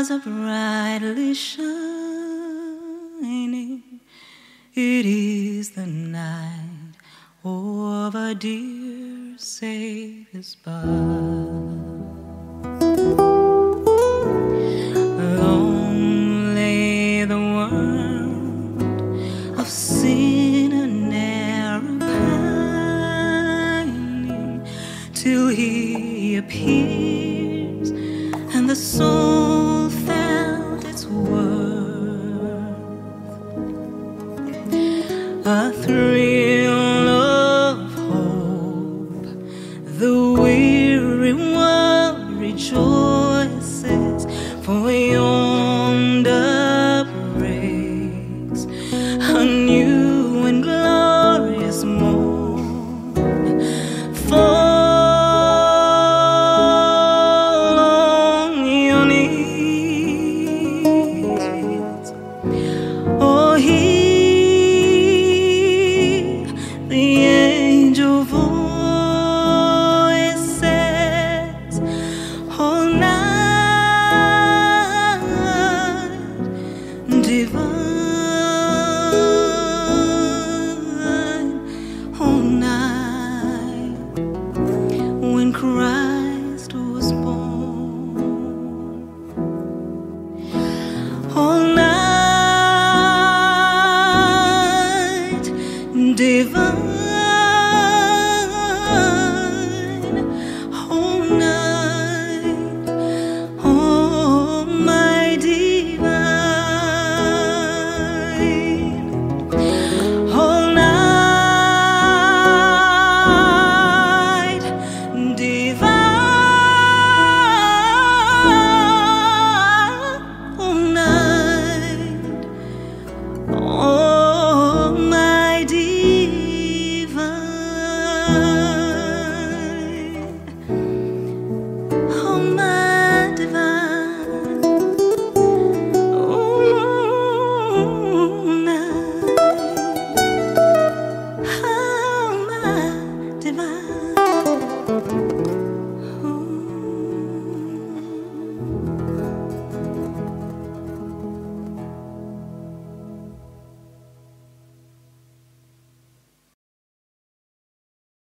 stars are brightly shining. It is the night of our dear Savior's birth. Long lay the world of sin and error pining, till He appears and the soul felt its worth. A thrill of hope, the weary world rejoices, for yonder breaks a new and glorious morn. Fall on your knees, oh, hear the angel voices all night divine.